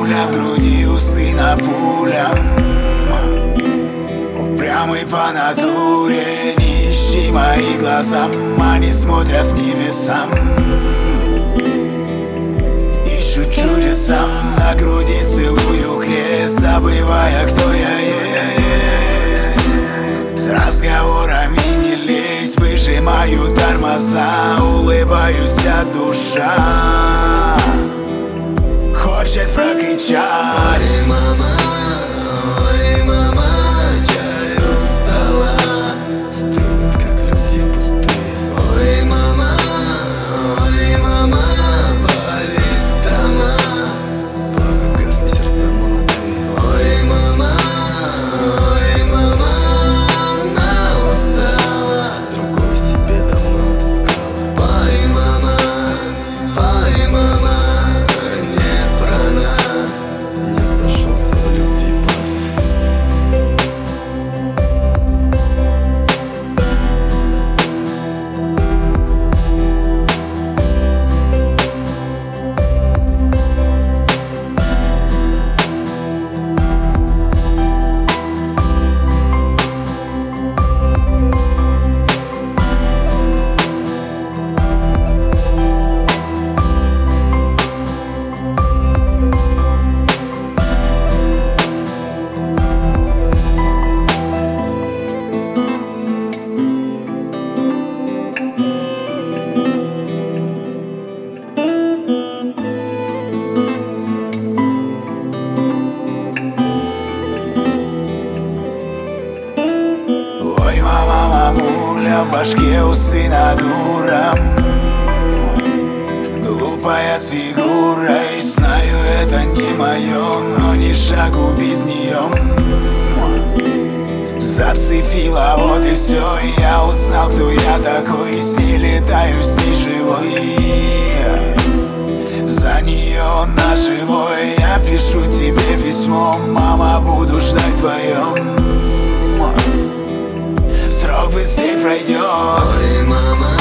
мамуля, в груди у сына пуля. Упрямый по натуре, не ищи мои глаза, они смотрят в небеса. Ищут чудеса, на груди целую крест, забывая, кто я есть. С разговорами не лезь, выжимаю тормоза, улыбаюсь от душа. Хочет прокричать: ой, мама, чай устала, стынет, как люди пустые. Ой, мама, болит дома, погасли сердца молодые. Ой, мама, она устала, другой себе давно отыскала. Ой, мама, не про нас, не зашелся в любви пас. ой, мама, мамуля, в башке у сына дура, глупая с фигурой. Знаю, это не мое, но ни шагу без нее. Зацепила, вот и все, я узнал, кто я такой. С ней летаю, с ней живой, за нее на живой. Я пишу тебе письмо, мама, буду ждать твое. Срок быстрей пройдет. Ой, мама,